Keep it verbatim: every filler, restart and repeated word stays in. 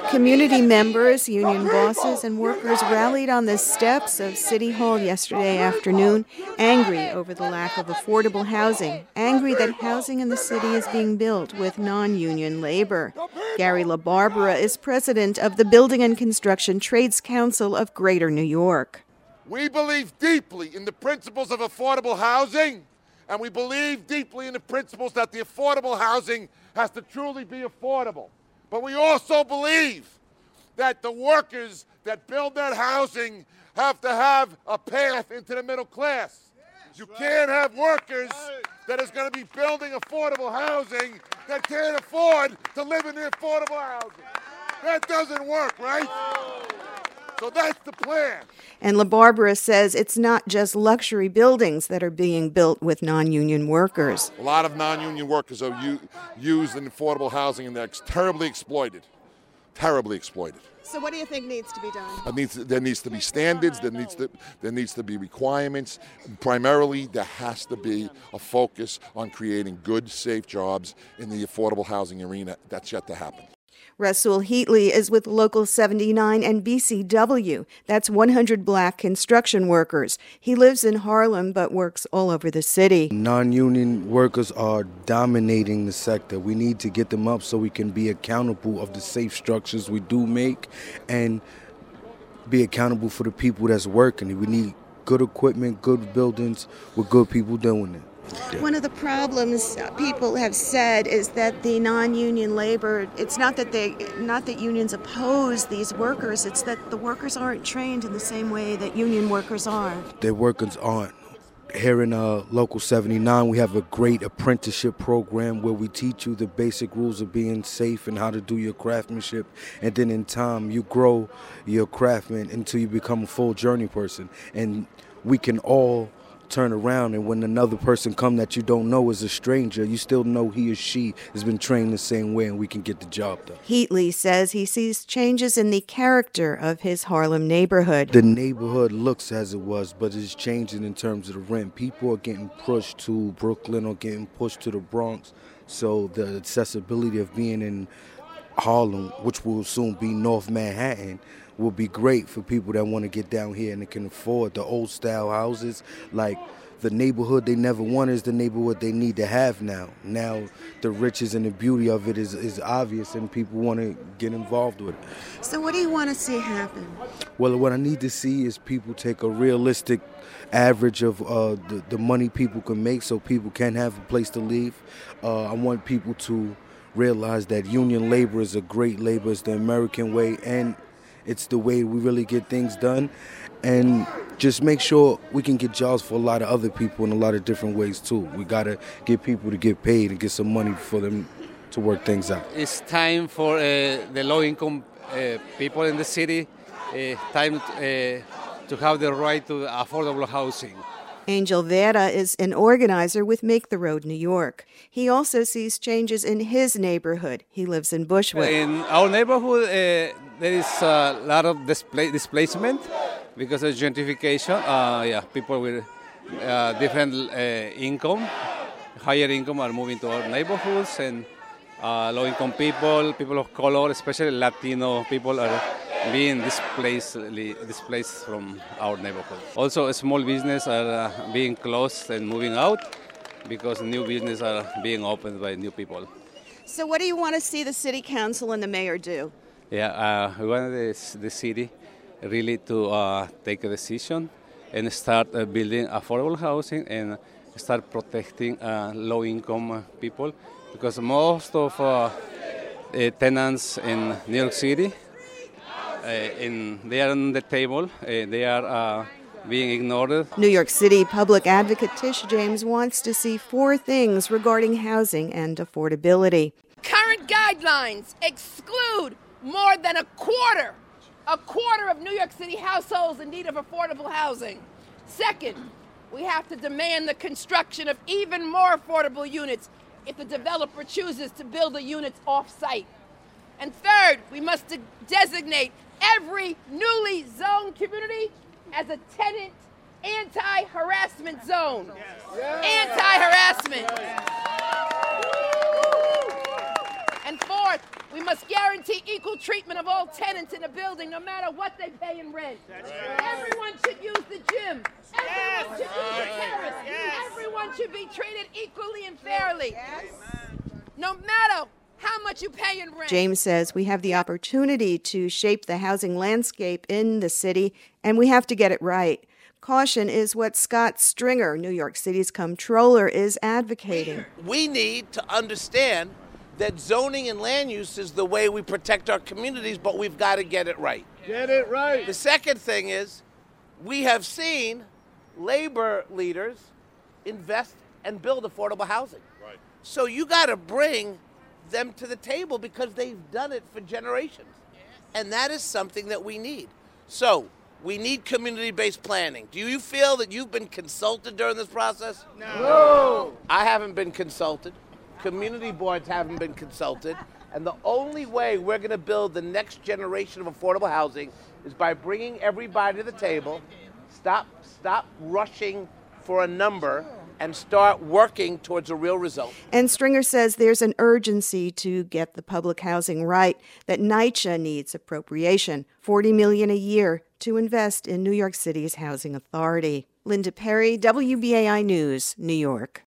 Community members, union bosses, and workers rallied on the steps of City Hall yesterday afternoon, angry over the lack of affordable housing, angry that housing in the city is being built with non-union labor. Gary LaBarbera is president of the Building and Construction Trades Council of Greater New York. We believe deeply in the principles of affordable housing, and we believe deeply in the principles that the affordable housing has to truly be affordable. But we also believe that the workers that build that housing have to have a path into the middle class. You can't have workers that is going to be building affordable housing that can't afford to live in the affordable housing. That doesn't work, right? So that's the plan. And LaBarbera says it's not just luxury buildings that are being built with non-union workers. A lot of non-union workers are u- used in affordable housing, and they're terribly exploited, terribly exploited. So what do you think needs to be done? It needs, there needs to be standards, there needs to, there needs to be requirements. Primarily, there has to be a focus on creating good, safe jobs in the affordable housing arena. That's yet to happen. Rasul Heatley is with Local seventy-nine and B C W. That's one hundred black construction workers. He lives in Harlem but works all over the city. Non-union workers are dominating the sector. We need to get them up so we can be accountable of the safe structures we do make and be accountable for the people that's working. We need good equipment, good buildings with good people doing it. One of the problems people have said is that the non-union labor, it's not that they, not that unions oppose these workers, it's that the workers aren't trained in the same way that union workers are. Their workers aren't. Here in uh, Local seventy-nine, we have a great apprenticeship program where we teach you the basic rules of being safe and how to do your craftsmanship. And then in time, you grow your craftsman until you become a full journey person. And we can all turn around, and when another person come that you don't know is a stranger, you still know he or she has been trained the same way, and we can get the job done. Heatley says he sees changes in the character of his Harlem neighborhood. The neighborhood looks as it was, but it's changing in terms of the rent. People are getting pushed to Brooklyn or getting pushed to the Bronx, so the accessibility of being in Harlem, which will soon be North Manhattan, will be great for people that want to get down here and they can afford the old style houses. Like the neighborhood they never wanted is the neighborhood they need to have now. Now the riches and the beauty of it is, is obvious, and people want to get involved with it. So what do you want to see happen? Well, what I need to see is people take a realistic average of uh, the, the money people can make so people can have a place to live. Uh, I want people to realize that union labor is a great labor. It's the American way, and it's the way we really get things done, and just make sure we can get jobs for a lot of other people in a lot of different ways too. We gotta get people to get paid and get some money for them to work things out. It's time for uh, the low-income uh, people in the city, uh, time uh, to have the right to affordable housing. Angel Vera is an organizer with Make the Road New York. He also sees changes in his neighborhood. He lives in Bushwick. In our neighborhood, uh, there is a lot of display, displacement because of gentrification. Uh, yeah, people with uh, different uh, income, higher income are moving to our neighborhoods, and uh, low-income people, people of color, especially Latino people, are being displaced, displaced from our neighborhood. Also, small businesses are uh, being closed and moving out because new businesses are being opened by new people. So what do you want to see the city council and the mayor do? Yeah, uh, we want the, the city really to uh, take a decision and start uh, building affordable housing and start protecting uh, low-income people, because most of uh, uh, tenants in New York City, Uh, in, they are on the table, uh, they are uh, being ignored. New York City Public Advocate Tish James wants to see four things regarding housing and affordability. Current guidelines exclude more than a quarter, a quarter of New York City households in need of affordable housing. Second, we have to demand the construction of even more affordable units if the developer chooses to build the units off-site. And third, we must de- designate every newly zoned community as a tenant anti-harassment zone. Yes. Anti-harassment. Yes. And fourth, We must guarantee equal treatment of all tenants in a building, no matter what they pay in rent. Everyone should use the gym. Everyone should use the terrace. Everyone should be treated equally and fairly, no matter how much you pay in rent. James says we have the opportunity to shape the housing landscape in the city, and we have to get it right. Caution is what Scott Stringer, New York City's comptroller, is advocating. We need to understand that zoning and land use is the way we protect our communities, but we've got to get it right. Get it right. The second thing is we have seen labor leaders invest and build affordable housing. Right. So you got to bring them to the table because they've done it for generations. And that is something that we need. So we need community-based planning. Do you feel that you've been consulted during this process? No. I haven't been consulted. Community boards haven't been consulted. And the only way we're going to build the next generation of affordable housing is by bringing everybody to the table. Stop, stop rushing for a number and start working towards a real result. And Stringer says there's an urgency to get the public housing right, that NYCHA needs appropriation, forty million dollars a year, to invest in New York City's housing authority. Linda Perry, W B A I News, New York.